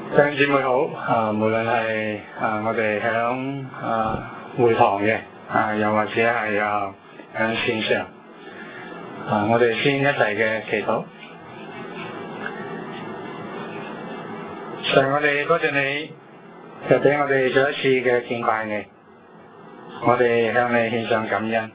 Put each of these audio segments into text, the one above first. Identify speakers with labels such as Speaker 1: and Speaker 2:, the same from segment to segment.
Speaker 1: 弟兄姊妹好，無論係我哋響會堂嘅，又或者係響線上，我哋先一齊嘅祈禱。神，我哋多謝你，就俾我哋再一次嘅敬拜你，我哋向你獻上感恩，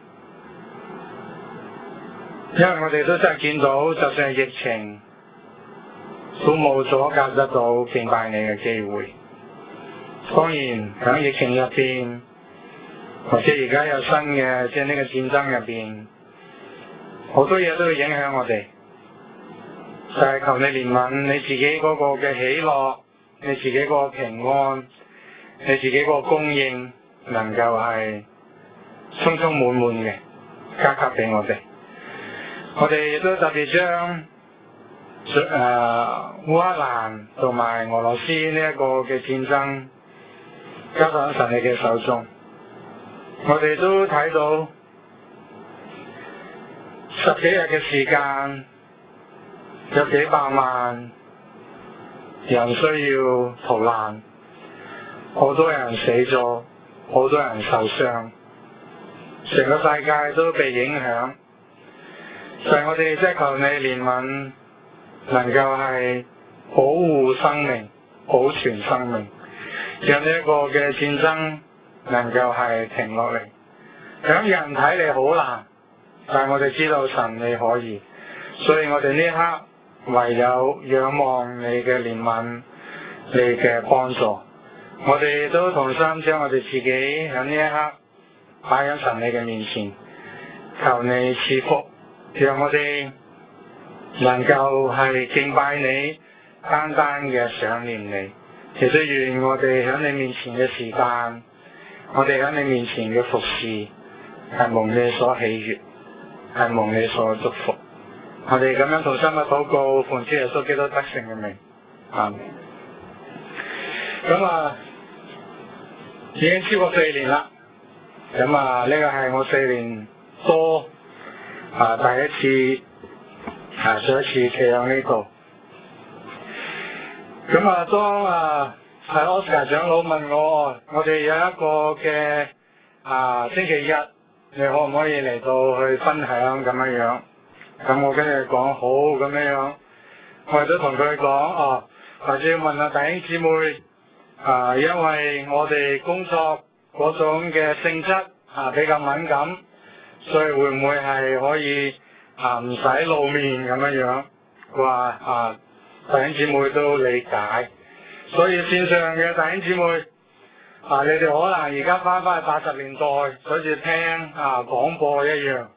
Speaker 1: 因為我哋都真係見到，就算係疫情，都冇阻隔得到敬拜你嘅機會。當然喺疫情入邊，或者而家有新嘅，即係呢個戰爭入邊，好多嘢都會影響我哋。就係求你憐憫你自己嗰個嘅喜樂，你自己嗰個平安，你自己嗰個供應，能夠係充充滿滿嘅加給俾我哋。我哋亦都特別將烏克蘭同埋俄羅斯呢一個嘅戰爭交喺神你嘅手中。我哋都睇到10幾日嘅時間，有幾百萬人需要逃難，好多人死咗，好多人受傷，成個世界都被影響。就係我哋即係求你憐憫，能夠係保護生命、保存生命，讓呢一個嘅戰爭能夠係停落嚟。響人睇嚟好難，但係我哋知道神你可以，所以我哋呢一刻唯有仰望你嘅憐憫、你嘅幫助。我哋都同心將我哋自己響呢一刻擺喺神你嘅面前，求你賜福，讓我哋能夠係敬拜你，單單嘅想念你。其實願我哋喺你面前嘅時間，我哋喺你面前嘅服侍，係蒙你所喜悅，係蒙你所祝福。我哋咁樣同心嘅禱告，奉主耶穌基督得勝嘅名，阿們。咁已經超過4年啦。咁呢個係我4年多第一次再一次企喺呢度。咁當係 Oscar 長老問我哋有一個嘅星期日，你可唔可以嚟到去分享咁樣？咁我跟住講好咁樣，我亦都同佢講或者要問下弟兄姊妹因為我哋工作嗰種嘅性質比較敏感，所以會唔會係可以唔使露面咁樣？話弟兄姊妹都理解，所以線上嘅弟兄姊妹你哋可能而家翻去80年代，好似聽廣播一樣。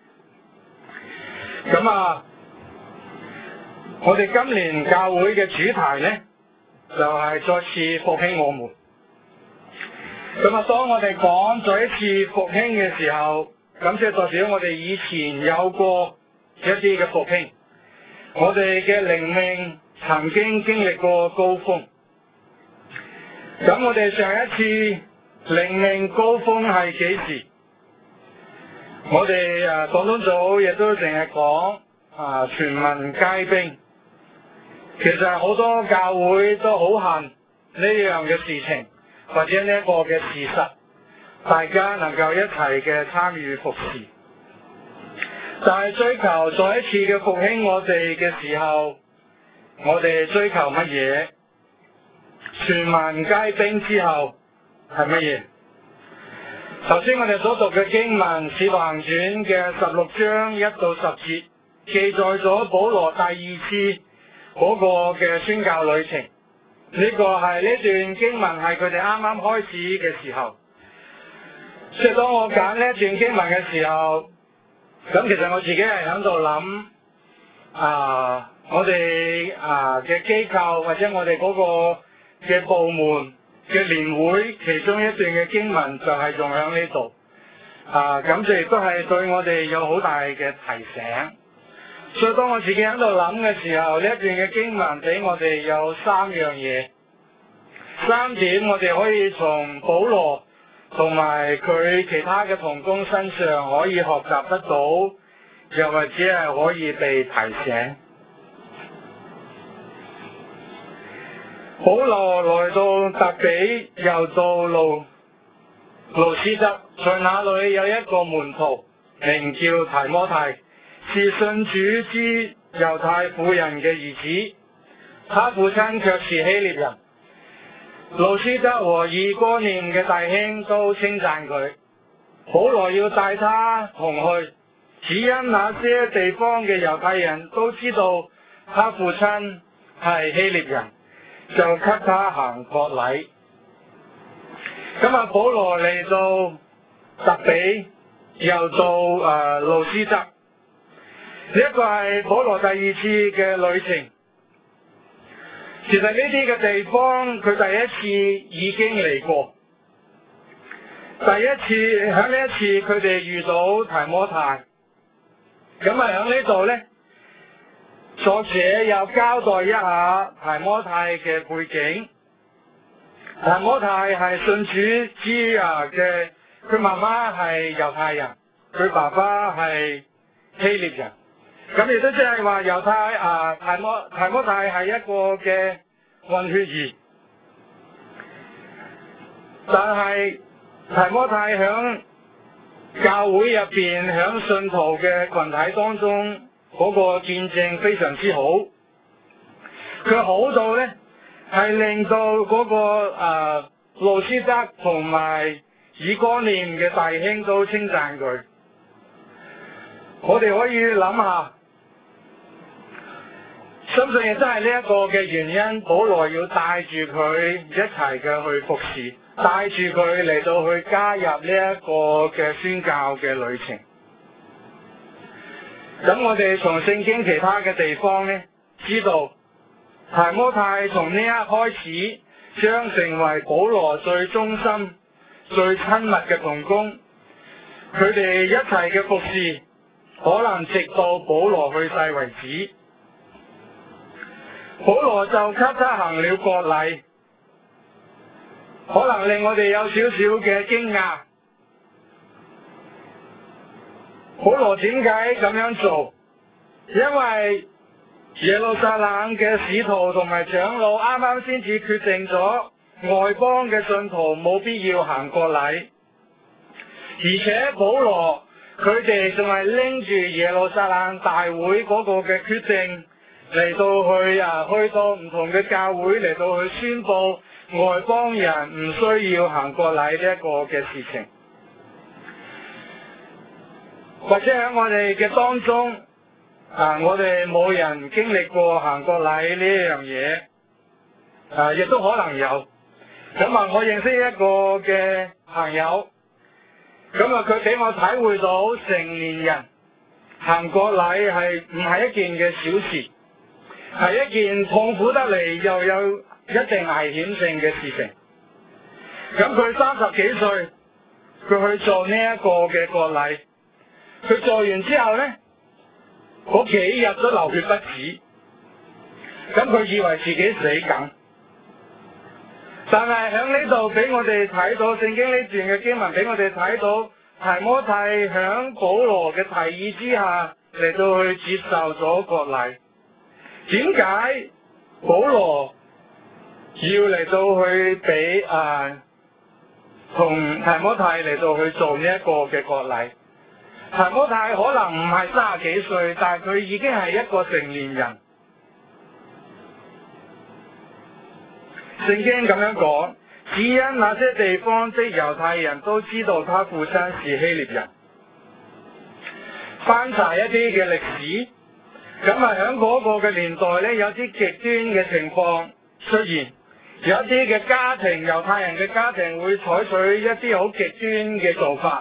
Speaker 1: 咁我哋今年教會嘅主題呢，就係再次復興我們。咁當我哋講再一次復興嘅時候，咁即係代表我哋以前有過一啲嘅復興，我哋嘅靈命曾經經歷過高峰。咁我哋上一次靈命高峰係幾時？我哋廣東組亦都淨係講全民皆兵。其實好多教會都好恨呢樣嘅事情，或者呢一個嘅事實，大家能夠一齊嘅參與服侍。但係追求再一次嘅復興我哋嘅時候，我哋追求乜嘢？全民皆兵之後係乜嘢？頭先我哋所讀嘅經文《使徒行傳》嘅16章1到10節，記載咗保羅第2次嗰個嘅宣教旅程。呢個係呢段經文係佢哋啱啱開始嘅時候。所以當我揀呢一段經文嘅時候，咁其實我自己係喺度諗，我哋嘅機構或者我哋嗰個嘅部門嘅年會，其中一段嘅經文就係用喺呢度。咁就亦都係對我哋有好大嘅提醒。所以當我自己喺度諗嘅時候，呢一段嘅經文俾我哋有3樣嘢，3點我哋可以從保羅同埋佢其他嘅同工身上可以學習得到，又或者係可以被提醒。 保羅來到特比，又到路斯德，在那裏有一個門徒名叫提摩太，是信主之猶太婦人嘅兒子，他父親卻是希臘人。路斯德和以哥念嘅弟兄都稱讚佢。保羅要帶他同去，只因那些地方嘅猶太人都知道他父親係希臘人，就給他行割禮。咁啊，保羅嚟到特比，又到路斯德，呢一個係保羅第二次嘅旅程。其實呢啲嘅地方，佢第一次已經嚟過。第一次喺呢一次，佢哋遇到提摩太。咁啊，喺呢度呢，作者又交代一下提摩太嘅背景。提摩太係信主之嘅，佢媽媽係猶太人，佢爸爸係希臘人。咁亦都即係話猶太提摩太係一個嘅混血兒，但係提摩太響教會入邊，響信徒嘅群體當中嗰個見證非常之好。佢好到呢，係令到嗰個路斯德同埋以哥念嘅弟兄都稱讚佢。我哋可以諗下，相信亦都係呢一個嘅原因，保羅要帶住佢一齊嘅去服侍，帶住佢嚟到去加入呢一個嘅宣教嘅旅程。咁我哋從聖經其他嘅地方呢，知道提摩太從呢一刻開始，將成為保羅最忠心、最親密嘅同工。佢哋一齊嘅服侍，可能直到保羅去世為止。保羅就給他行了割禮，可能令我哋有少少嘅驚訝。保羅點解咁樣做？因為耶路撒冷嘅使徒同埋長老啱啱先至決定咗外邦嘅信徒冇必要行割禮，而且保羅佢哋仲係拎住耶路撒冷大會嗰個嘅決定嚟到去到唔同嘅教會嚟到去宣佈外邦人唔需要行割禮呢一個嘅事情。或者喺我哋嘅當中，我哋冇人經歷過行割禮呢樣嘢，亦都可能有。咁我認識一個嘅朋友，佢俾我體會到成年人行割禮係唔係一件嘅小事，係一件痛苦得嚟又有一定危險性嘅事情。咁佢30幾歲，佢去做呢一個嘅割禮。佢做完之後呢，嗰幾日都流血不止，咁佢以為自己死緊。但係喺呢度俾我哋睇到聖經呢段嘅經文，俾我哋睇到提摩太響保羅嘅提議之下嚟到去接受咗割禮。點解保羅要嚟到去俾同提摩太嚟到去做呢一個嘅割禮？提摩太可能唔係30幾歲，但係佢已經係一個成年人。聖經咁樣講，只因那些地方的猶太人都知道他父親是希臘人。翻查一啲嘅歷史，咁喺嗰個嘅年代呢，有啲極端嘅情況出現，有一啲嘅家庭，猶太人嘅家庭會採取一啲好極端嘅做法。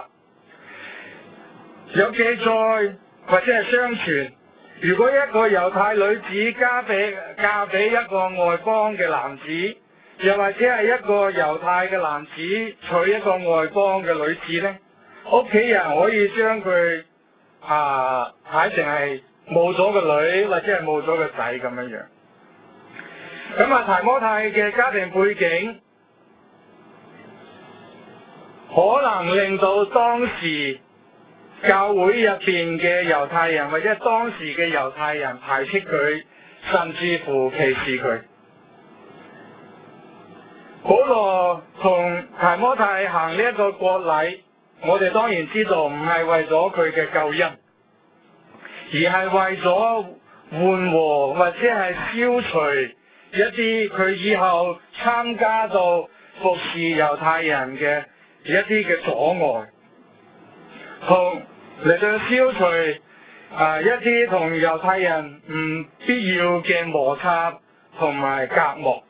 Speaker 1: 有記載或者係相傳，如果一個猶太女子嫁俾一個外邦嘅男子，又或者係一個猶太嘅男子娶一個外邦嘅女子呢，屋企人可以將佢睇成係冇咗個女，或者係冇咗個仔咁樣樣。咁提摩太嘅家庭背景，可能令到當時教會入邊嘅猶太人，或者當時嘅猶太人排斥佢，甚至乎歧視佢。 保羅同提摩太行呢一個割禮，我哋當然知道唔係為咗佢嘅救恩，而係為咗緩和或者係消除一啲佢以後參加到服侍猶太人嘅一啲嘅阻礙，同嚟到消除一啲同猶太人唔必要嘅摩擦同埋隔膜。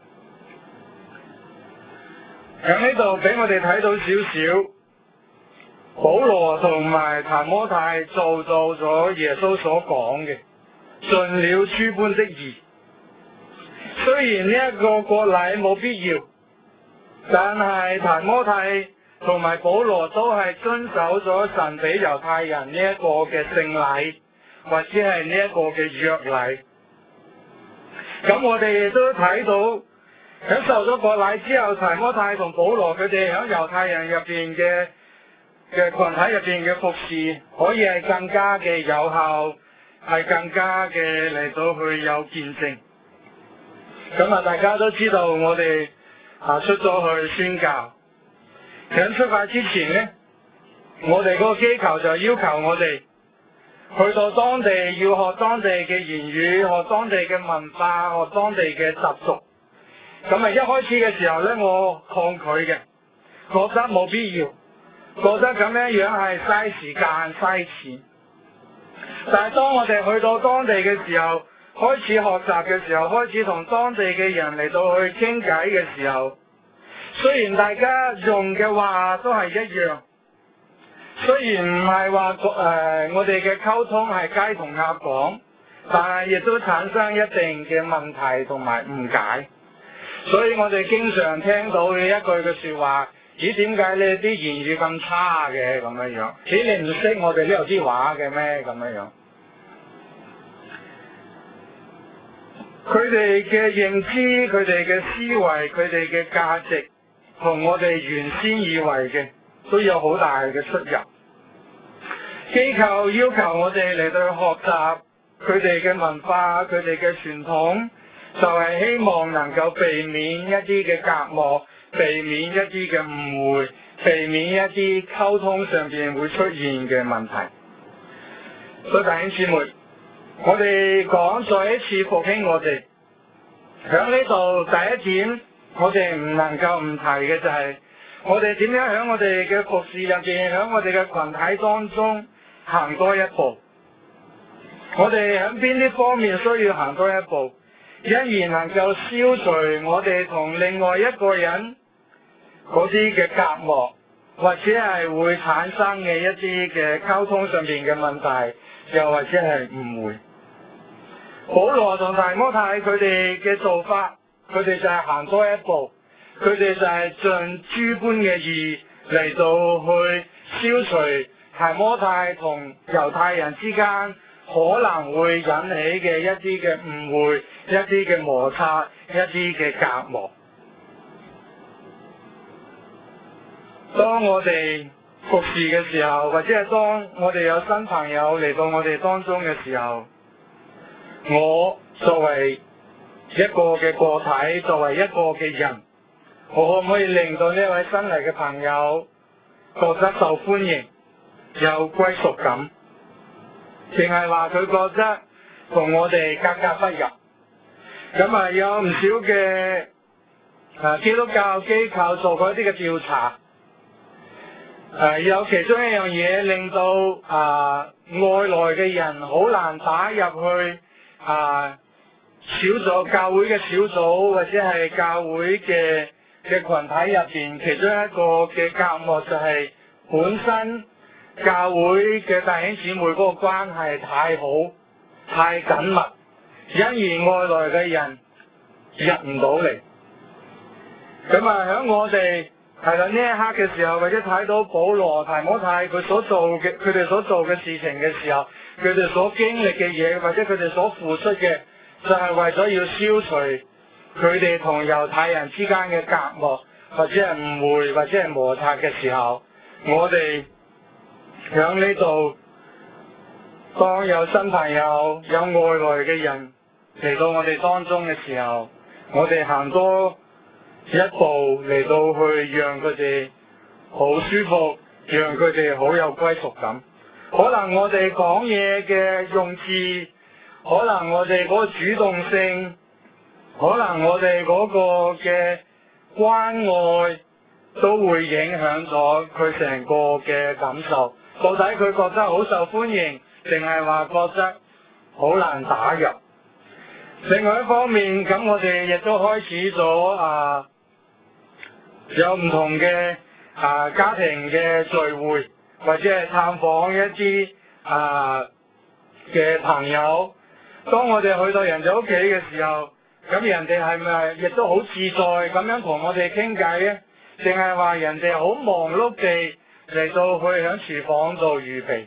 Speaker 1: 喺呢度俾我哋睇到少少，保羅同埋提摩太做到咗耶穌所講嘅，盡了諸般的義。雖然呢一個割禮冇必要，但係提摩太同埋保羅都係遵守咗神俾猶太人呢一個嘅聖禮，或者係呢一個嘅約禮。咁我哋亦都睇到，喺受咗割禮之後，提摩太同保羅佢哋喺猶太人入邊嘅群體入邊嘅服侍，可以係更加嘅有效，係更加嘅嚟到去有見證。咁大家都知道我哋出咗去宣教，喺出發之前呢，我哋嗰個機構就要求我哋去到當地要學當地嘅言語，學當地嘅文化，學當地嘅習俗。咁一開始嘅時候呢，我抗拒嘅，覺得冇必要，覺得咁樣係嘥時間嘥錢。但係當我哋去到當地嘅時候，開始學習嘅時候，開始同當地嘅人嚟到去傾偈嘅時候，雖然大家用嘅話都係一樣，雖然唔係話我哋嘅溝通係雞同鴨講，但係亦都產生一定嘅問題同埋誤解。所以我哋經常聽到嘅一句嘅說話，咦，點解你啲言語咁差嘅咁樣樣？咦，你唔識我哋呢度啲話嘅咩咁樣樣？佢哋嘅認知、佢哋嘅思維、佢哋嘅價值，同我哋原先以為嘅都有好大嘅出入。機構要求我哋嚟到學習佢哋嘅文化、佢哋嘅傳統，就係希望能夠避免一啲嘅隔膜，避免一啲嘅誤會，避免一啲溝通上邊會出現嘅問題。所以弟兄姊妹，我哋講再一次復興我哋，響呢度第一點，我哋唔能夠唔提嘅就係我哋點樣響我哋嘅服侍入邊，響我哋嘅群體當中行多一步。我哋響邊啲方面需要行多一步，因而能夠消除我哋同另外一個人嗰啲嘅隔膜，或者係會產生嘅一啲嘅溝通上面嘅問題，又或者係誤會。保羅同提摩太佢哋嘅做法，佢哋就係行多一步，佢哋就係盡諸般嘅義嚟到去消除提摩太同猶太人之間可能會引起嘅一啲嘅誤會，一啲嘅摩擦，一啲嘅隔膜。當我哋服侍嘅時候，或者係當我哋有新朋友嚟到我哋當中嘅時候，我作為一個嘅個體，作為一個嘅人，我可唔可以令到呢位新嚟嘅朋友覺得受歡迎，有歸屬感？淨係話佢覺得同我哋格格不入？咁有唔少嘅基督教機構做過一啲嘅調查，有其中一樣嘢令到外來嘅人好難打入去小組教會嘅小組，或者係教會嘅群體入邊，其中一個嘅隔膜就係本身教會嘅弟兄姊妹嗰個關係太好、太緊密，因而外來嘅人入唔到嚟。咁響我哋係啦呢一刻嘅時候，或者睇到保羅、提摩太佢哋所做嘅事情嘅時候，佢哋所經歷嘅嘢，或者佢哋所付出嘅，就係為咗要消除佢哋同猶太人之間嘅隔膜，或者係誤會，或者係摩擦嘅時候，我哋響呢度，當有新朋友、有外來嘅人嚟到我哋當中嘅時候，我哋行多一步嚟到去讓佢哋好舒服，讓佢哋好有歸屬感。可能我哋講嘢嘅用字，可能我哋嗰個主動性，可能我哋嗰個嘅關愛，都會影響咗佢成個嘅感受。到底佢覺得好受歡迎，定係話覺得好難打入？另外一方面，咁我哋亦都開始咗有唔同嘅家庭嘅聚會，或者係探訪一啲嘅朋友。當我哋去到人哋屋企嘅時候，咁人哋係咪亦都好自在咁樣同我哋傾偈呢？定係話人哋好忙碌地嚟到去喺廚房度預備？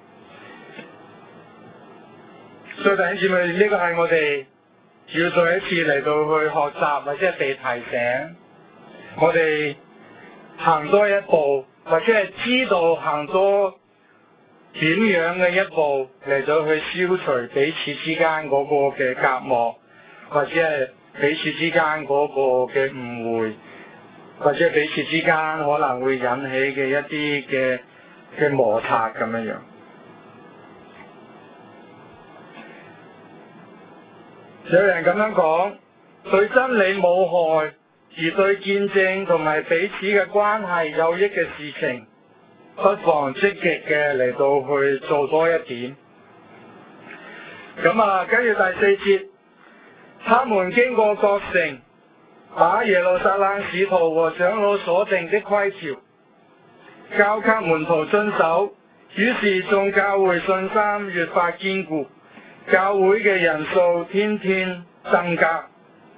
Speaker 1: 所以弟兄姊妹，呢個係我哋要再一次嚟到去學習，或者係被提醒，我哋行多一步，或者係知道行多點樣嘅一步嚟到去消除彼此之間嗰個嘅隔膜，或者係彼此之間嗰個嘅誤會，或者彼此之間可能會引起嘅一啲嘅摩擦咁樣樣。有人咁樣講，對真理冇害，而對見證同埋彼此嘅關係有益嘅事情，不妨積極嘅嚟到去做多一點。咁跟住第4節，他們經過各城，把耶路撒冷使徒和長老所定的規條交給門徒遵守，於是眾教會信心越發堅固，教會嘅人數天天增加。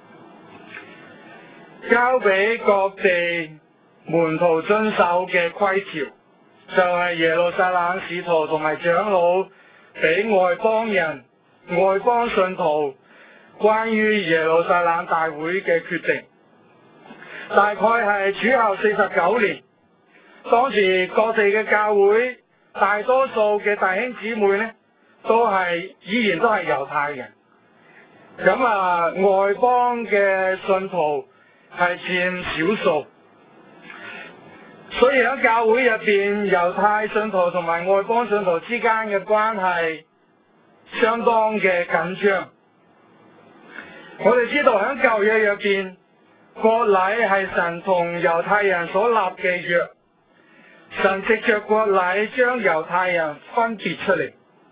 Speaker 1: 交俾各地門徒遵守嘅規條，就係耶路撒冷使徒同埋長老俾外邦人、外邦信徒關於耶路撒冷大會嘅決定。大概係主後49年，當時各地嘅教會大多數嘅弟兄姊妹呢，依然都係猶太人。咁外邦嘅信徒係佔少數，所以喺教會入邊，猶太信徒同埋外邦信徒之間嘅關係相當嘅緊張。我哋知道喺舊約入邊，割禮係神同猶太人所立嘅約，神藉着割禮將猶太人分別出嚟。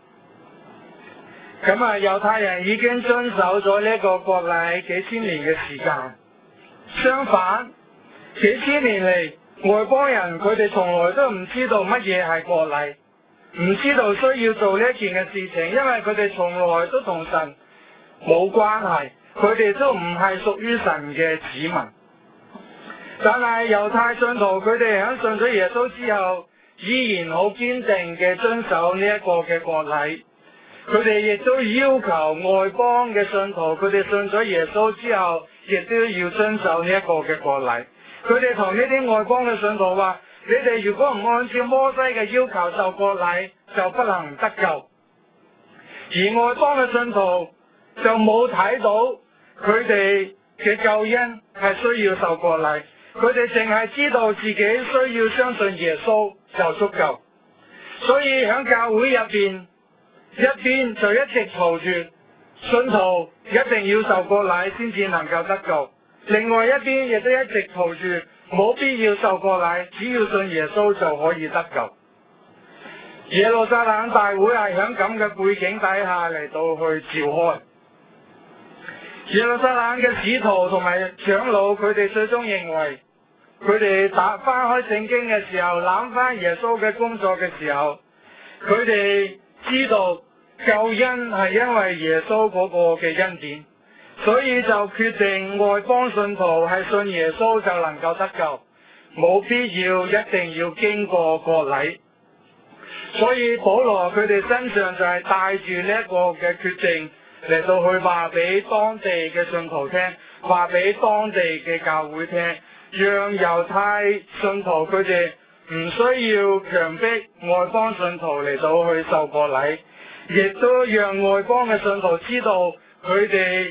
Speaker 1: 咁猶太人已經遵守咗呢個割禮幾千年嘅時間。相反，幾千年嚟，外邦人佢哋從來都唔知道乜嘢係割禮，唔知道需要做呢一件嘅事情，因為佢哋從來都同神冇關係，佢哋都唔係屬於神嘅子民。但係猶太信徒佢哋喺信咗耶穌之後，依然好堅定嘅遵守呢一個嘅割禮。佢哋亦都要求外邦嘅信徒，佢哋信咗耶穌之後，亦都要遵守呢一個嘅割禮。佢哋同呢啲外邦嘅信徒話：你哋如果唔按照摩西嘅要求受割禮，就不能得救。而外邦嘅信徒就冇睇到佢哋嘅救恩係需要受割禮，佢哋淨係知道自己需要相信耶穌就足夠。所以喺教會入邊，一邊就一直嘈住信徒一定要受割禮先至能夠得救，另外一邊亦都一直嘈住冇必要受割禮，只要信耶穌就可以得救。耶路撒冷大會係喺咁嘅背景底下嚟到去召開。耶路撒冷嘅使徒同埋長老，佢哋最終認為，佢哋翻開聖經嘅時候，諗翻耶穌嘅工作嘅時候，佢哋知道救恩係因為耶穌嗰個嘅恩典，所以就決定外邦信徒係信耶穌就能夠得救，冇必要一定要經過割禮。所以保羅佢哋身上就係帶住呢一個嘅決定嚟到去話俾當地嘅信徒聽，話俾當地嘅教會聽，讓猶太信徒佢哋唔需要強迫外邦信徒嚟到去受割禮，亦都讓外邦嘅信徒知道佢哋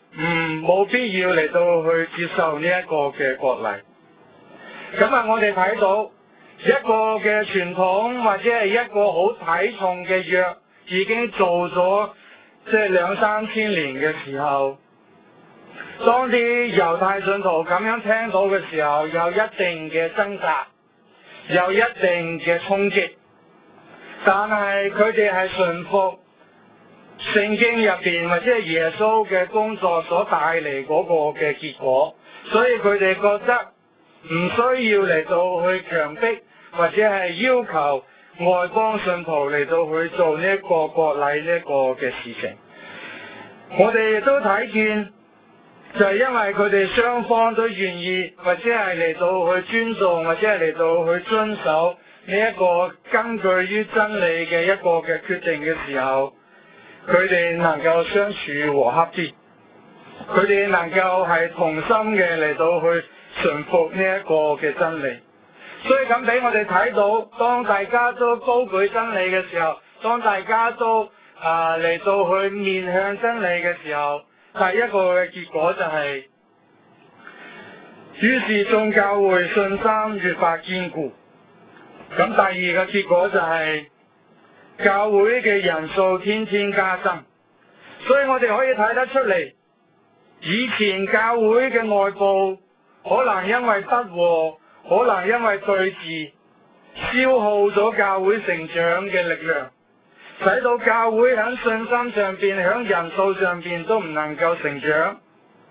Speaker 1: 冇必要嚟到去接受呢一個嘅割禮。咁啊，我哋睇到一個嘅傳統或者係一個好睇重嘅約已經做咗2,000-3,000年嘅時候，當啲猶太信徒咁樣聽到嘅時候，有一定嘅掙扎，有一定嘅衝擊，但係佢哋係順服聖經入邊或者係耶穌嘅工作所帶嚟嗰個嘅結果，所以佢哋覺得唔需要嚟到去強迫或者係要求外邦信徒嚟到去做呢一個割禮呢一個嘅事情。我哋亦都睇見，就係因為佢哋雙方都願意或者係嚟到去尊重或者係嚟到去遵守呢一個根據於真理嘅一個嘅決定嘅時候，佢哋能夠相處和洽啲，佢哋能夠係同心嘅嚟到去順服呢一個嘅真理。所以咁俾我哋睇到，當大家都高舉真理嘅時候，當大家都嚟到去面向真理嘅時候，第一個嘅結果就係，於是眾教會信心越發堅固。咁第二個結果就係，教會嘅人數天天加增。所以我哋可以睇得出嚟，以前教會嘅內部可能因為不和，可能因為對峙，消耗咗教會成長嘅力量，使到教會喺信心上邊、喺人數上邊都唔能夠成長。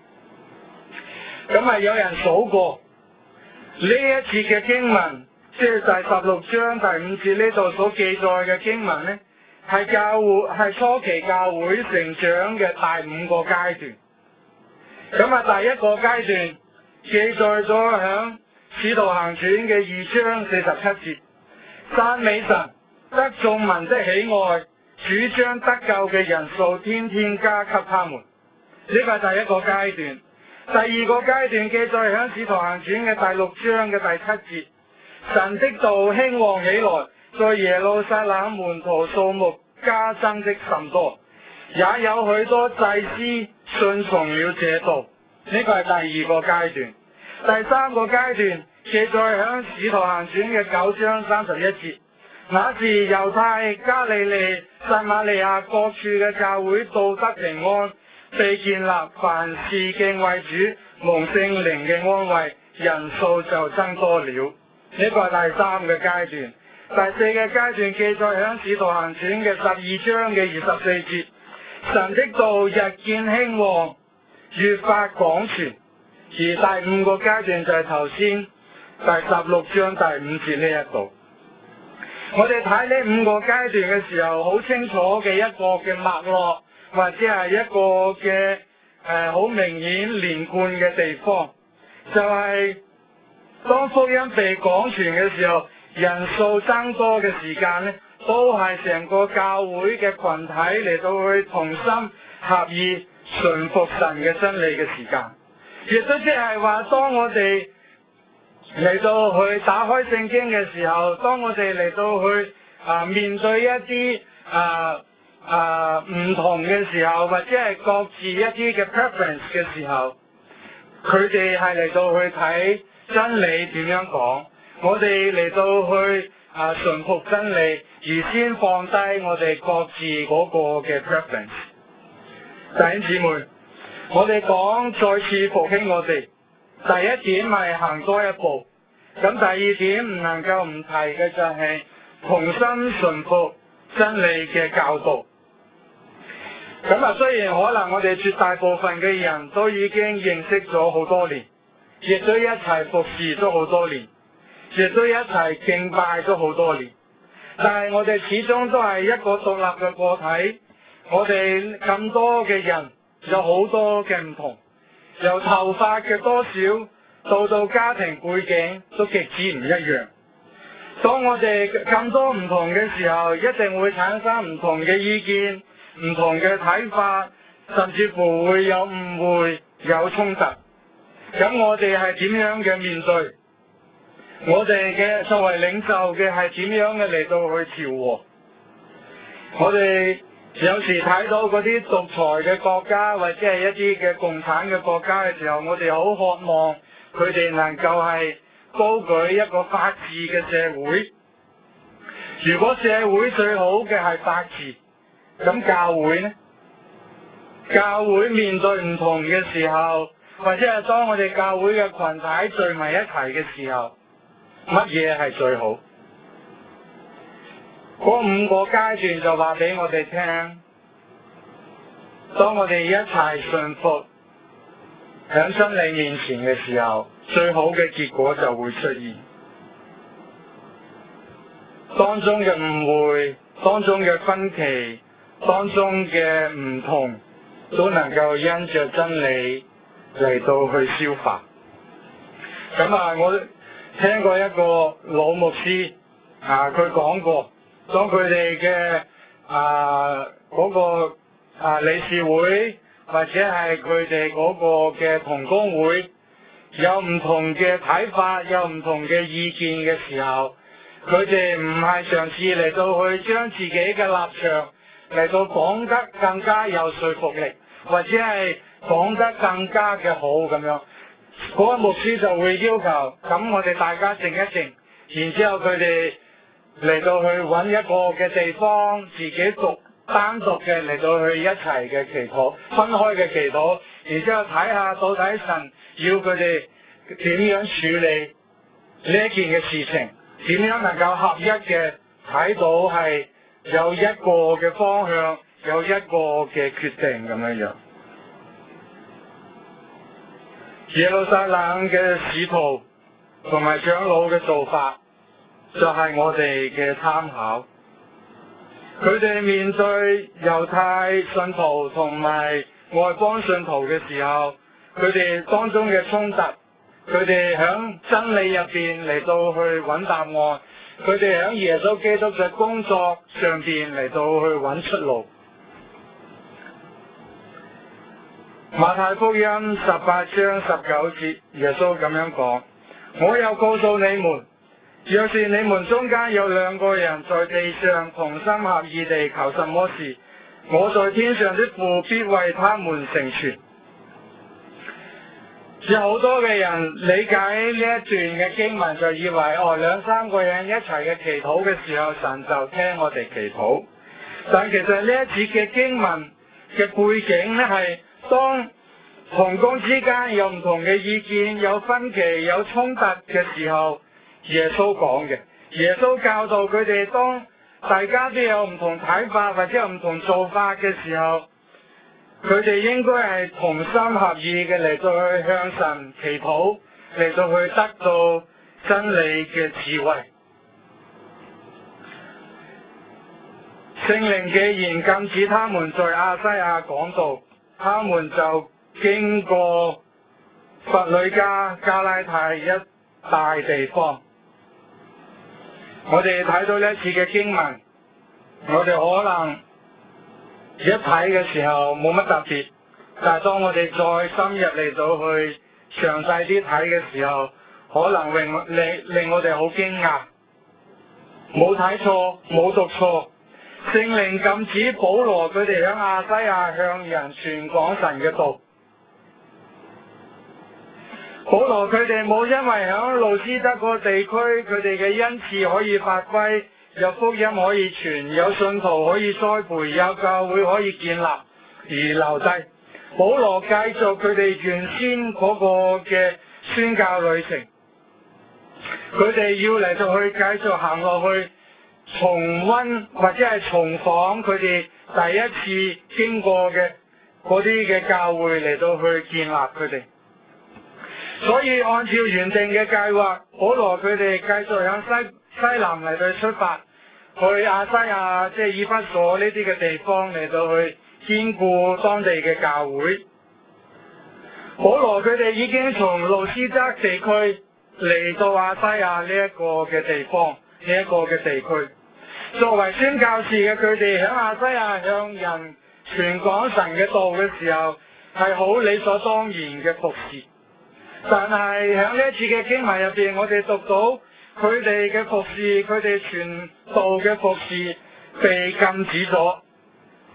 Speaker 1: 咁啊，有人數過呢一次嘅經文，即係第16章第5節呢度所記載嘅經文呢，係初期教會成長嘅第5個階段。咁啊，第一個階段記載咗響使徒行傳嘅2章47節，讚美神，得眾民的喜愛，主將得救嘅人數天天加給他們。呢個係第一個階段。第二個階段記載響使徒行傳嘅第6章嘅第7節，神的道興旺起來，在耶路撒冷門徒數目加增的甚多，也有許多祭司信從了這道。呢個係第二個階段。第三個階段記載響使徒行傳嘅9章31節，那時猶太、加利利、撒瑪利亞各處嘅教會道德平安，被建立，凡事敬畏主，蒙聖靈嘅安慰，人數就增多了。呢個係第三個階段。第四個階段記載響使徒行傳嘅12章嘅24節，神的道日漸興旺，越發廣傳。而第5個階段就係頭先第16章第5節呢一度。我哋睇呢5個階段嘅時候，好清楚嘅一個嘅脈絡，或者係一個嘅好明顯連貫嘅地方，就係當福音被廣傳嘅時候，人數增多嘅時間呢，都係成個教會嘅群體嚟到去同心合意順服神嘅真理嘅時間。亦都即係話，當我哋嚟到去打開聖經嘅時候，當我哋嚟到去面對一啲唔同嘅時候，或者係各自一啲嘅 preference 嘅時候，佢哋係嚟到去睇真理點樣講，我哋嚟到去順服真理，而先放低我哋各自嗰個嘅 preference。弟兄姊妹，我哋講再次復興我哋，第一點係行多一步，咁第二點唔能夠唔提嘅就係同心順服真理嘅教導。咁啊，雖然可能我哋絕大部分嘅人都已經認識咗好多年，亦都一齊服侍咗好多年，亦都一齊敬拜咗好多年，但係我哋始終都係一個獨立嘅個體。我哋咁多嘅人有好多嘅唔同，由頭髮嘅多少到家庭背景都極之唔一樣。當我哋咁多唔同嘅時候，一定會產生唔同嘅意見、唔同嘅睇法，甚至乎會有誤會、有衝突。咁我哋係點樣嘅面對？我哋嘅作為領袖嘅係點樣嘅嚟到去調和？我哋有時睇到嗰啲獨裁嘅國家或者係一啲嘅共產嘅國家嘅時候，我哋好渴望佢哋能夠係高舉一個法治嘅社會。如果社會最好嘅係法治，咁教會呢？教會面對唔同嘅時候，或者係當我哋教會嘅群體聚埋一齊嘅時候，乜嘢係最好？嗰5個階段就話俾我哋聽，當我哋一齊順服喺真理面前嘅時候，最好嘅結果就會出現。當中嘅誤會，當中嘅分歧，當中嘅唔同，都能夠因着真理嚟到去消化。咁我聽過一個老牧師佢講過，當佢哋嘅嗰個理事會或者係佢哋嗰個嘅同工會有唔同嘅睇法，有唔同嘅意見嘅時候，佢哋唔係嘗試嚟到去將自己嘅立場嚟到講得更加有說服力，或者係講得更加嘅好咁樣。嗰個牧師就會要求，咁我哋大家靜一靜，然之後佢哋嚟到去揾一個嘅地方，自己單獨嘅嚟到去一齊嘅祈禱，分開嘅祈禱，然之後睇下到底神要佢哋點樣處理呢一件嘅事情，點樣能夠合一嘅睇到係有一個嘅方向，有一個嘅決定咁樣樣。耶路撒冷嘅使徒同埋長老嘅做法就係我哋嘅參考。佢哋面對猶太信徒同埋外邦信徒嘅時候，佢哋當中嘅衝突，佢哋響真理入邊嚟到去揾答案，佢哋響耶穌基督嘅工作上邊嚟到去揾出路。馬太福音18章19節，耶穌咁樣講：我又告訴你們，若是你們中間有2個人在地上同心合意地求什麼事，我在天上的父必為他們成全。有好多嘅人理解呢一段嘅經文，就以為2、3個人一齊嘅祈禱嘅時候，神就聽我哋祈禱。但其實呢一節嘅經文嘅背景呢，係當同工之間有唔同嘅意見、有分歧、有衝突嘅時候，耶穌講嘅。耶穌教導佢哋，當大家都有唔同睇法或者有唔同做法嘅時候，佢哋應該係同心合意嘅嚟到去向神祈禱，嚟到去得到真理嘅智慧。聖靈既然禁止他們在亞西亞講道，他們就經過弗呂家、加拉太一帶地方。我哋睇到呢一次嘅經文，我哋可能一睇嘅時候冇乜特別，但係當我哋再深入嚟到去詳細啲睇嘅時候，可能令我哋好驚訝。冇睇錯，冇讀錯。聖靈禁止保羅佢哋喺亞西亞向人傳講神嘅道。保羅佢哋冇因為喺路斯德個地區佢哋嘅恩賜可以發揮，有福音可以傳，有信徒可以栽培，有教會可以建立而留低。保羅繼續佢哋原先嗰個嘅宣教旅程，佢哋要嚟到去繼續行落去，重溫或者係重訪佢哋第一次經過嘅嗰啲嘅教會嚟到去建立佢哋。所以按照原定嘅計劃，保羅佢哋繼續向西南嚟到出發，去亞西亞即係以弗所呢啲嘅地方嚟到去堅固當地嘅教會。保羅佢哋已經從路斯德地區嚟到亞西亞呢一個嘅地方，呢一個嘅地區。作為宣教士嘅佢哋喺亞西亞向人傳講神嘅道嘅時候，係好理所當然嘅服侍。但係喺呢一次嘅經文入邊，我哋讀到佢哋嘅服侍，佢哋傳道嘅服侍被禁止咗。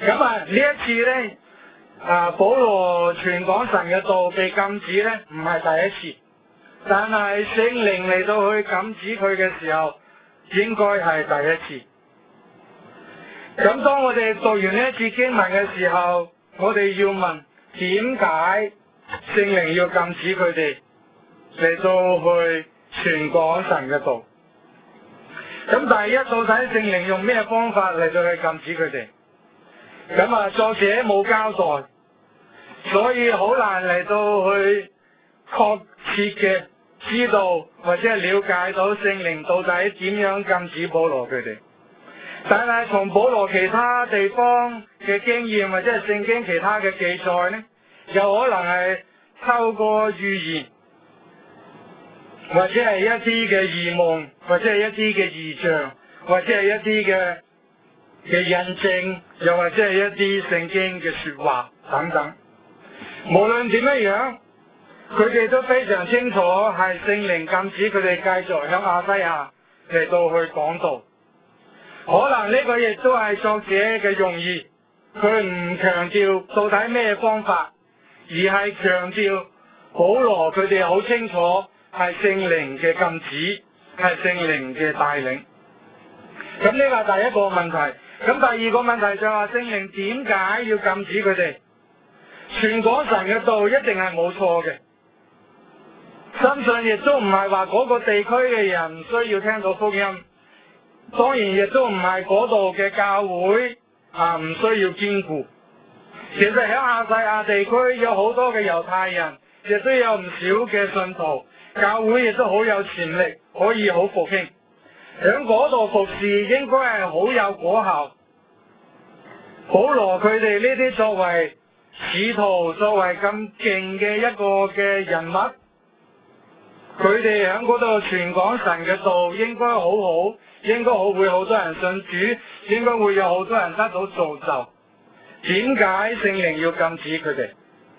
Speaker 1: 咁呢一次咧，保羅傳講神嘅道被禁止咧，唔係第一次，但係聖靈嚟到去禁止佢嘅時候，應該係第一次。咁當我哋讀完呢一次經文嘅時候，我哋要問點解聖靈要禁止佢哋嚟到去傳講神嘅道？咁第一，到底聖靈用咩方法嚟到去禁止佢哋？咁作者冇交代，所以好難嚟到去確切嘅知道或者係了解到聖靈到底點樣禁止保羅佢哋。但係從保羅其他地方嘅經驗或者係聖經其他嘅記載呢，有可能係透過預言，或者係一啲嘅異夢，或者係一啲嘅異象，或者係一啲嘅印證，又或者係一啲聖經嘅說話等等。無論點樣，佢哋都非常清楚係聖靈禁止佢哋繼續向亞西亞嚟到去講道。可能呢個亦都係作者嘅用意，佢唔強調到底咩方法，而係強調保羅佢哋好清楚係聖靈嘅禁止，係聖靈嘅帶領。咁呢個係第一個問題。咁第二個問題就係話聖靈點解要禁止佢哋傳講神嘅道？一定係冇錯嘅。相信亦都唔係話嗰個地區嘅人唔需要聽到福音。當然亦都唔係嗰度嘅教會唔需要堅固。其實喺亞細亞地區有好多嘅猶太人，亦都有唔少嘅信徒，教會亦都好有潛力，可以好復興。喺嗰度服侍應該係好有果效。保羅佢哋呢啲作為使徒，作為咁勁嘅一個嘅人物，佢哋喺嗰度傳講神嘅道，應該好好。應該會好多人信主，應該會有好多人得到造就。點解聖靈要禁止佢哋？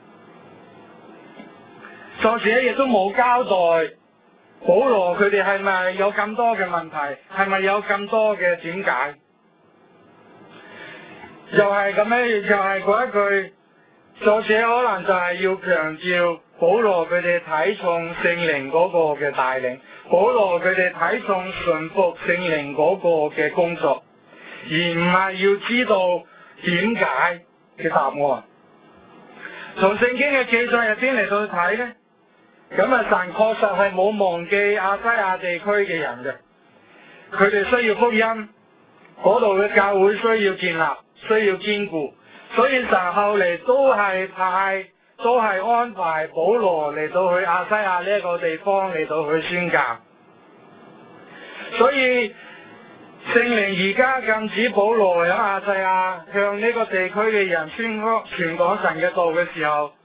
Speaker 1: 作者亦都冇交代保羅佢哋係咪有咁多嘅問題，係咪有咁多嘅點解？又係咁樣，又係嗰一句，作者可能就係要強調保羅佢哋睇重聖靈嗰個嘅帶領。保羅佢哋睇重順服聖靈嗰個嘅工作，而唔係要知道點解嘅答案。從聖經嘅記載入邊嚟到睇呢，咁神確實係冇忘記亞西亞地區嘅人嘅，佢哋需要福音，嗰度嘅教會需要建立，需要堅固，所以神後嚟都係安排保羅嚟到去亞西亞呢一個地方嚟到去宣教。所以聖靈而家禁止保羅喺亞西亞向呢個地區嘅人傳講神嘅道嘅時候，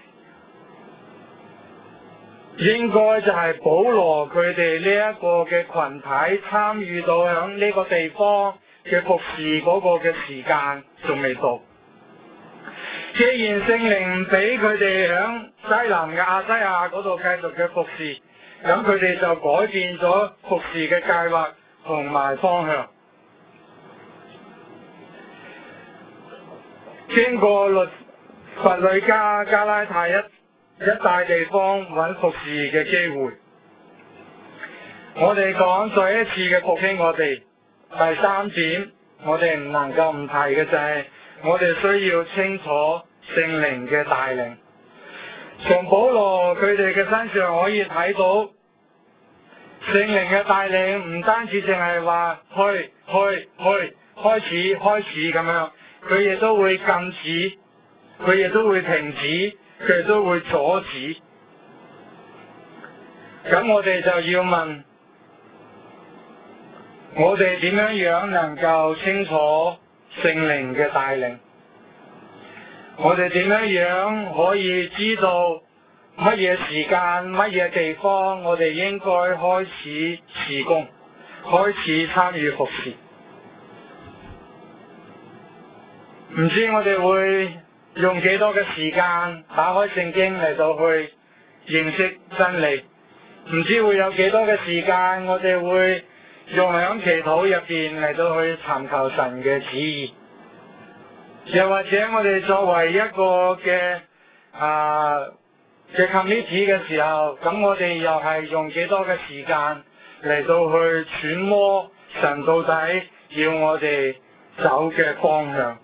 Speaker 1: 應該就係保羅佢哋呢一個嘅群體參與到喺呢個地方嘅服侍嗰個嘅時間仲未到。既然聖靈唔俾佢哋喺西南嘅亞西亞嗰度繼續嘅服侍，咁佢哋就改變咗服侍嘅計劃同埋方向。經過弗呂家、加拉太一帶地方揾服侍嘅機會，我哋講再一次嘅復興我哋。第三點，我哋唔能夠唔提嘅就係我哋需要清楚聖靈嘅帶領。從保羅佢哋嘅身上可以睇到，聖靈嘅帶領唔單止淨係話去開始咁樣，佢亦都會禁止，佢亦都會停止，佢亦都會阻止。咁我哋就要問，我哋點樣能夠清楚聖靈嘅帶領？我哋點樣可以知道乜嘢時間、乜嘢地方，我哋應該開始事工，開始參與服侍？唔知我哋會用幾多嘅時間打開聖經嚟到去認識真理？唔知會有幾多嘅時間我哋會用喺祈禱入邊嚟到去尋求神嘅旨意？ 又或者我哋作為一個嘅committee 嘅時候，咁我哋又係用幾多嘅時間嚟到去揣摩神到底要我哋走嘅方向。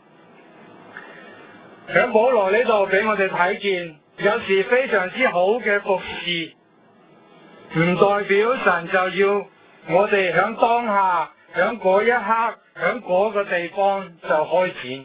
Speaker 1: 喺保羅呢度俾我哋睇見，有時非常之好嘅服侍，唔代表神就要我哋喺當下，喺嗰一刻，喺嗰個地方就開展。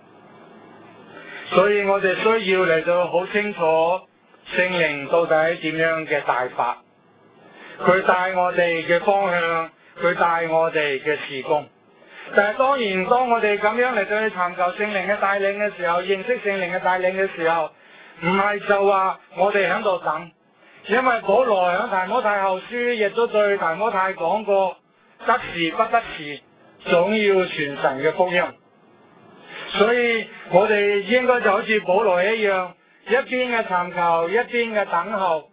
Speaker 1: 所以我哋需要嚟到好清楚聖靈到底點樣嘅帶法，佢帶我哋嘅方向，佢帶我哋嘅事工。但係當然，當我哋咁樣嚟到去尋求聖靈嘅帶領嘅時候，認識聖靈嘅帶領嘅時候，唔係就話我哋喺度等，因為保羅喺提摩太後書亦都對提摩太講過，得時不得時，總要傳神嘅福音。所以我哋應該就好似保羅一樣，一邊嘅尋求，一邊嘅等候。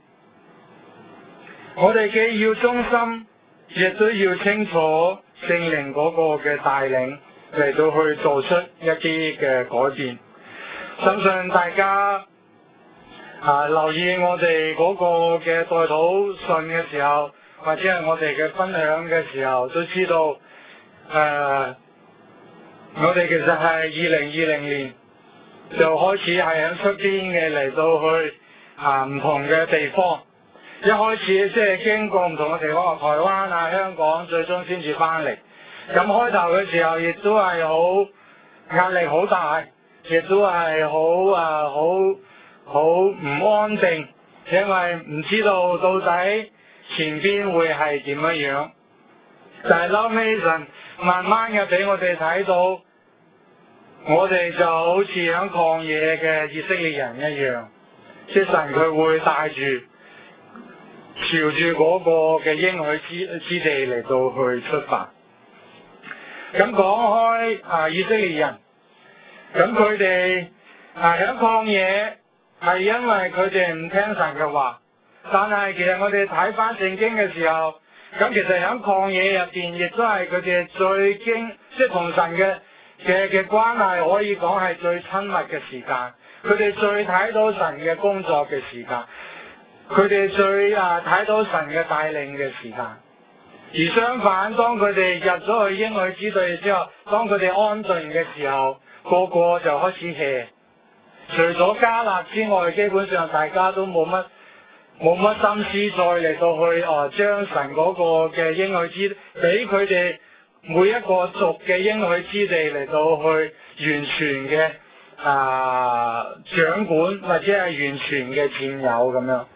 Speaker 1: 我哋既要忠心，亦都要清楚聖靈嗰個嘅帶領嚟到去做出一啲嘅改變。相信大家留意我哋嗰個嘅代禱信嘅時候，或者係我哋嘅分享嘅時候，都知道我哋其實係2020年就開始係喺出邊嘅嚟到去唔同嘅地方。一開始即係經過唔同嘅地方，台灣香港，最終先至翻嚟。咁開頭嘅時候，亦都係好壓力好大，亦都係好唔安定，因為唔知道到底前邊會係點樣。但係後尾神慢慢嘅俾我哋睇到，我哋就好似喺曠野嘅以色列人一樣，即係神佢會帶住朝住嗰個嘅應許之地嚟到去出發。咁講開以色列人，咁佢哋喺曠野係因為佢哋唔聽神嘅話，但係其實我哋睇翻聖經嘅時候，咁其實喺曠野入邊亦都係佢哋最即係同神嘅關係可以講係最親密嘅時間，佢哋最睇到神嘅工作嘅時間，佢哋最睇到神嘅帶領嘅時間。而相反，當佢哋入咗去應許之地之後，當佢哋安頓嘅時候，個個就開始 hea。除咗迦勒之外，基本上大家都冇乜心思再嚟到去將神嗰個嘅應許之俾佢哋每一個族嘅應許之地嚟到去完全嘅掌管，或者係完全嘅佔有咁樣。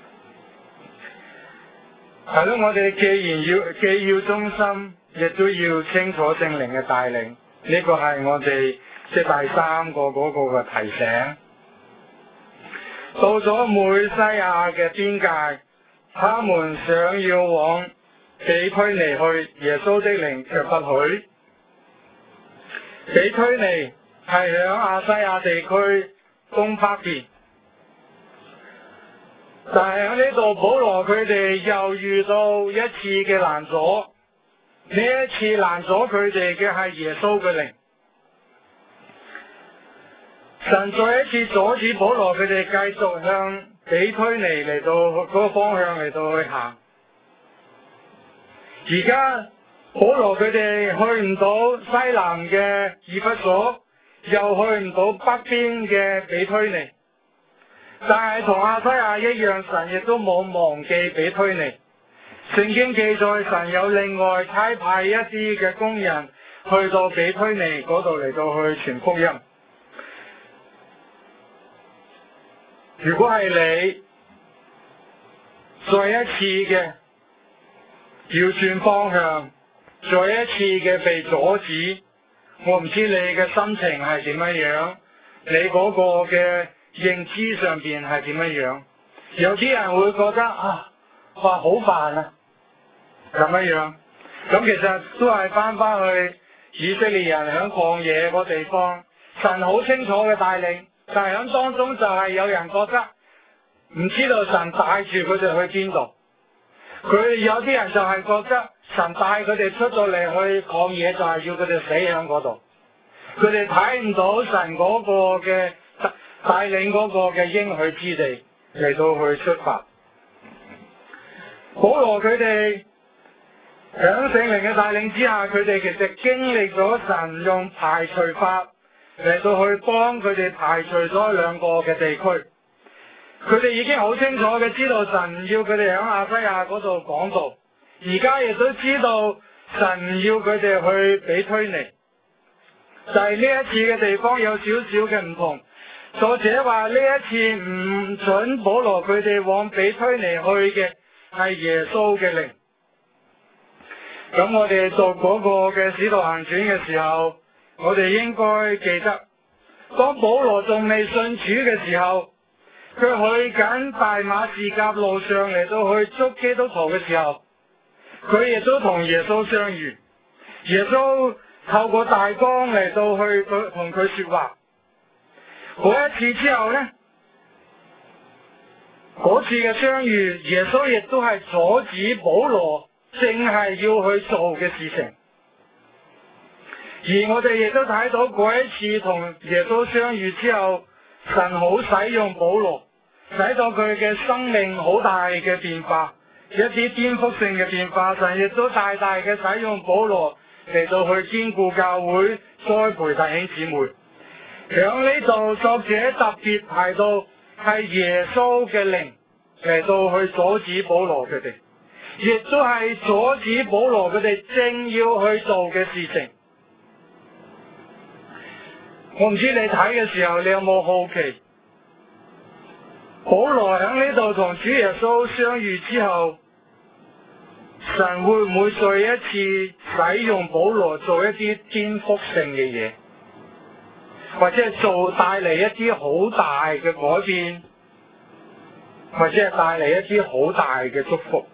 Speaker 1: 係咯，我哋既要忠心，亦都要清楚聖靈嘅帶領。呢個係我哋即係第三個嗰個嘅提醒。到咗每西亞嘅邊界，他們想要往比推尼去，耶穌的靈卻不許。比推尼係響亞西亞地區東北邊。但係喺呢度，保羅佢哋又遇到一次嘅攔阻。呢一次攔阻佢哋嘅係耶穌嘅靈。神再一次阻止保羅佢哋繼續向比推尼嚟到嗰個方向嚟到去行。而家保羅佢哋去唔到西南嘅以弗所，又去唔到北邊嘅比推尼。但係同亞西亞一樣，神亦都冇忘記比推尼。聖經記載，神有另外差派一啲嘅工人去到比推尼嗰度嚟到去傳福音。如果係你再一次嘅要轉方向，再一次嘅被阻止，我唔知你嘅心情係點樣，你嗰個嘅認知上邊係點樣？有啲人會覺得話好煩啊咁樣。咁其實都係翻去以色列人喺曠野嗰地方，神好清楚嘅帶領，但係喺當中就係有人覺得唔知道神帶住佢哋去邊度。佢有啲人就係覺得神帶佢哋出到嚟去曠野，就係要佢哋死喺嗰度。 佢哋睇唔到神嗰個嘅帶領嗰個嘅應許之地嚟到去出發。保羅佢哋響聖靈嘅帶領之下，佢哋其實經歷咗神用排除法嚟到去幫佢哋排除咗兩個嘅地區。佢哋已經好清楚嘅知道神要佢哋響亞西亞嗰度講道，而家亦都知道神要佢哋去比推尼。就係呢一次嘅地方有少少嘅唔同，作者話呢一次唔准保羅佢哋往比推尼去嘅係耶穌嘅靈。咁我哋讀嗰個嘅使徒行傳嘅時候，我哋應該記得，當保羅仲未信主嘅時候，佢去緊大馬士革路上嚟到去捉基督徒嘅時候，佢亦都同耶穌相遇。耶穌透過大光嚟到去同佢說話。嗰一次之後呢，嗰次嘅相遇，耶穌亦都係阻止保羅正係要去做嘅事情。而我哋亦都睇到嗰一次同耶穌相遇之後，神好使用保羅，使到佢嘅生命好大嘅變化，一啲顛覆性嘅變化。神亦都大大嘅使用保羅嚟到去堅固教會，栽培弟兄姊妹。響呢度作者特別提到係耶穌嘅靈嚟到去阻止保羅佢哋，亦都係阻止保羅佢哋正要去做嘅事情。我唔知你睇嘅時候，你有冇好奇？保羅喺呢度同主耶穌相遇之後，神會唔會再一次使用保羅做一啲顛覆性嘅嘢，或者係帶嚟一啲好大嘅改變，或者係帶嚟一啲好大嘅祝福？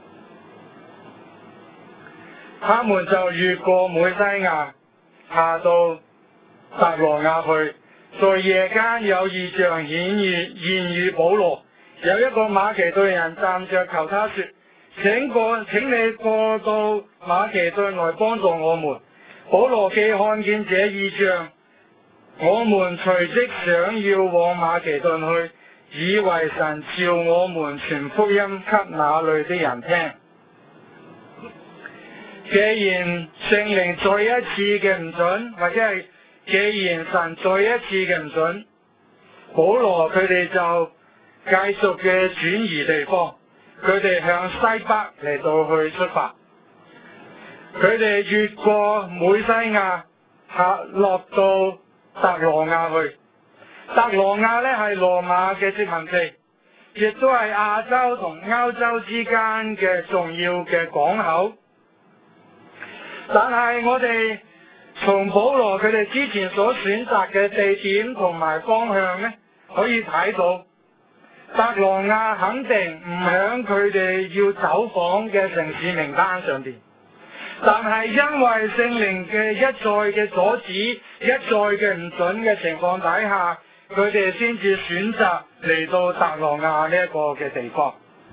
Speaker 1: 他們就越過美西亞，下到特羅亞去。在夜間有異象現與保羅，有一個馬其頓人站着求他說，請你過到馬其頓來幫助我們。保羅既看見這異象，我們隨即想要往馬其頓去，以為神召我們傳福音給那裏的人聽。既然聖靈再一次嘅唔准，或者係既然神再一次嘅唔准，保羅佢哋就繼續嘅轉移地方，佢哋向西北嚟到去出發。佢哋越過美西亞，落到特羅亞去。特羅亞呢係羅馬嘅殖民地，亦都係亞洲同歐洲之間嘅重要嘅港口。但係我哋從保羅佢哋之前所選擇嘅地點同埋方向呢，可以睇到特羅亞肯定唔響佢哋要走訪嘅城市名單上邊，但係因為聖靈嘅一再嘅阻止、一再嘅唔准嘅情況底下，佢哋先至選擇嚟到特羅亞呢一個嘅地方。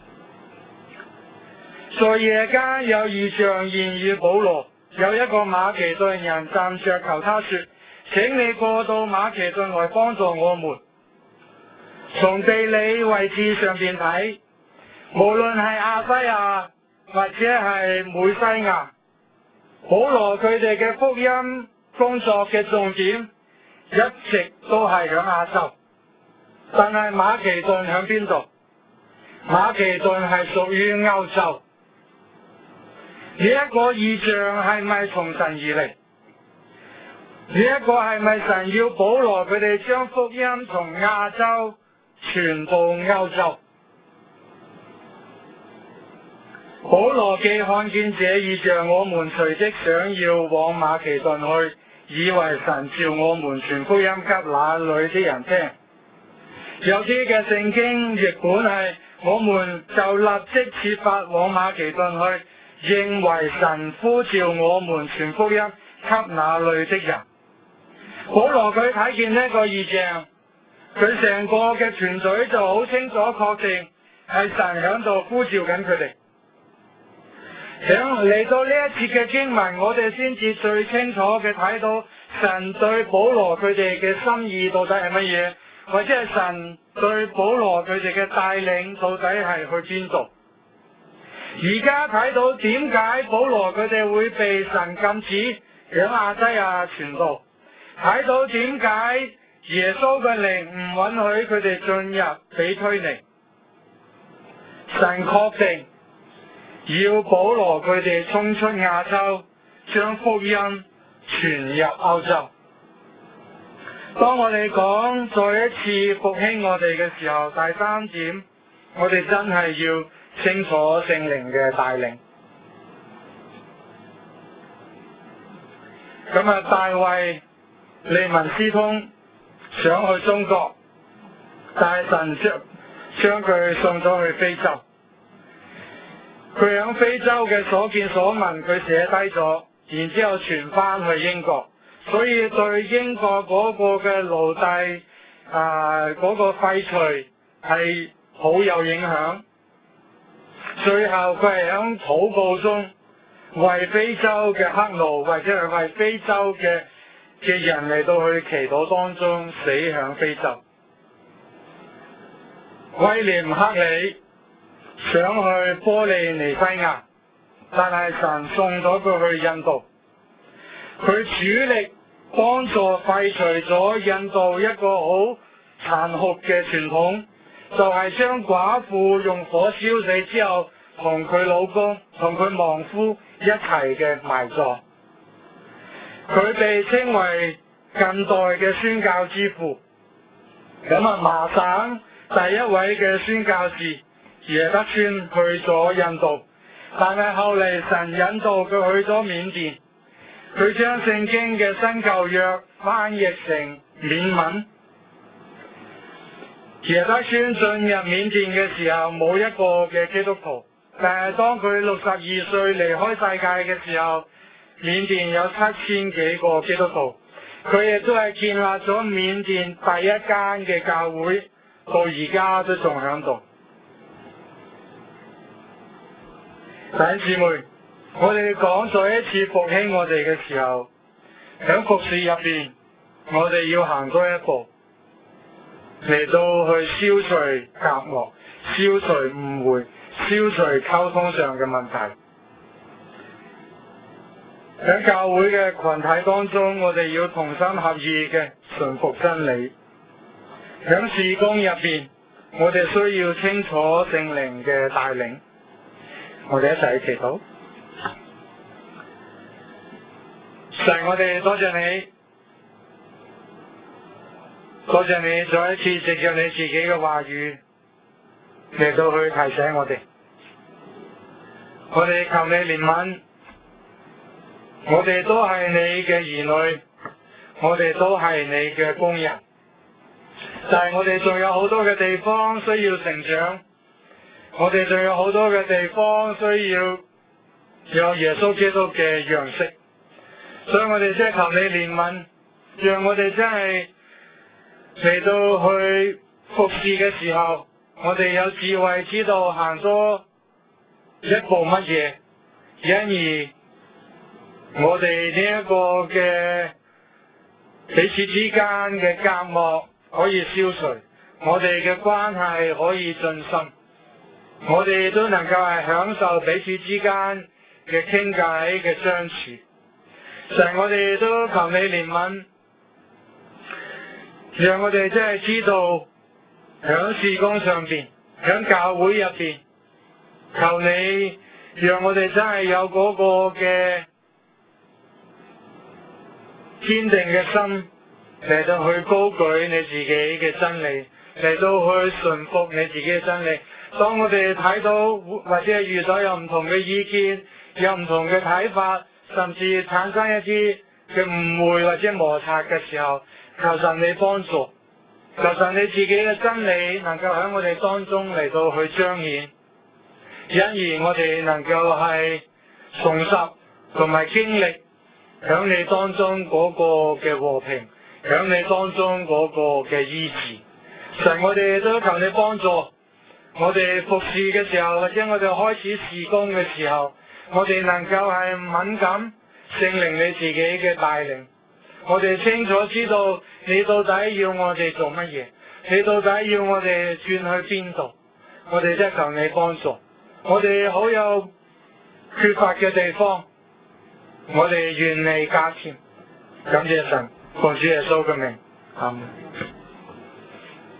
Speaker 1: 在夜間有異象現與保羅，有一個馬其頓人站着求他說，請你過到馬其頓來幫助我們。從地理位置上邊睇，無論係亞西亞或者係美西亞，保羅佢哋嘅福音工作嘅重點一直都係響亞洲。但係馬其頓響邊度？馬其頓係屬於歐洲。呢一個異象係咪從神而嚟？呢一個係咪神要保羅佢哋將福音從亞洲傳到歐洲？保羅既看見這異象，我們隨即想要往馬其頓去，以為神召我們傳福音給那裏的人聽。有啲嘅聖經譯本係，我們就立即設法往馬其頓去，認為神呼召我們傳福音給那裏的人。保羅佢睇見呢個異象，佢成個嘅團隊就好清楚確定係神響度呼召緊佢哋。 嚟到呢一節嘅經文，我哋先至最清楚嘅睇到神對保羅佢哋嘅心意到底係乜嘢，或者係神對保羅佢哋嘅帶領到底係去邊度。而家睇到點解保羅佢哋會被神禁止響亞西亞傳道，睇到點解耶穌嘅靈唔允許佢哋進入庇推尼，神確定要保羅佢哋衝出亞洲，將福音傳入歐洲。當我哋講再一次復興我哋嘅時候，第三點，我哋真係要清楚聖靈嘅帶領。咁啊，大衛利文斯通想去中國，但係神將佢送咗去非洲。佢喺非洲嘅所見所聞，佢寫低咗，然之後傳翻去英國，所以對英國嗰個嘅奴隸嗰個廢除係好有影響。最後佢係喺禱告中為非洲嘅黑奴或者係為非洲嘅人嚟到去祈禱當中死喺非洲。威廉克里想去波利尼西亞，但係神送咗佢去印度。佢主力幫助廢除咗印度一個好殘酷嘅傳統，就係將寡婦用火燒死之後，同佢老公同佢亡夫一齊嘅埋葬。佢被稱為近代嘅宣教之父。咁啊，麻省第一位嘅宣教士耶德川去咗印度，但係後嚟神引導佢去咗緬甸，佢將聖經嘅新舊約翻譯成緬文。耶德川進入緬甸嘅時候冇一個嘅基督徒，但係當佢62歲離開世界嘅時候，緬甸有7000幾個基督徒，佢亦都係建立咗緬甸第一間嘅教會，到而家都仲響度。弟兄姊妹，我哋講再一次復興我哋嘅時候，喺服事入邊，我哋要行多一步，嚟到去消除隔膜、消除誤會、消除溝通上嘅問題。喺教會嘅群體當中，我哋要同心合意嘅順服真理。喺事工入邊，我哋需要清楚聖靈嘅帶領。我哋一齊去祈禱。神，我哋多謝你，多謝你再一次藉着你自己嘅話語嚟到去提醒我哋。我哋求你憐憫，我哋都係你嘅兒女，我哋都係你嘅工人，但係我哋仲有好多嘅地方需要成長，我哋仲有好多嘅地方需要有耶穌基督嘅樣式，所以我哋真係求你憐憫，讓我哋真係嚟到去服侍嘅時候，我哋有智慧知道行多一步乜嘢，因而我哋呢一個嘅彼此之間嘅隔膜可以消除，我哋嘅關係可以進深，我哋都能夠係享受彼此之間嘅傾偈嘅相處。神，我哋都求你憐憫，讓我哋真係知道響事工上邊，響教會入邊，求你讓我哋真係有嗰個嘅堅定嘅心嚟到去高舉你自己嘅真理，嚟到去順服你自己嘅真理。當我哋睇到或者係遇到有唔同嘅意見，有唔同嘅睇法，甚至產生一啲嘅誤會或者摩擦嘅時候，求神你幫助，求神你自己嘅真理能夠喺我哋當中嚟到去彰顯，因而我哋能夠係重拾同埋經歷響你當中嗰個嘅和平，響你當中嗰個嘅醫治。神，我哋都求你幫助，我哋服侍嘅時候，或者我哋開始事工嘅時候， 我哋能夠係敏感聖靈你自己嘅帶領，我哋清楚知道你到底要我哋做乜嘢，你到底要我哋轉去邊度，我哋真係求你幫助。我哋好有缺乏嘅地方，我哋願你加添。感謝神，奉主耶穌嘅名，阿門。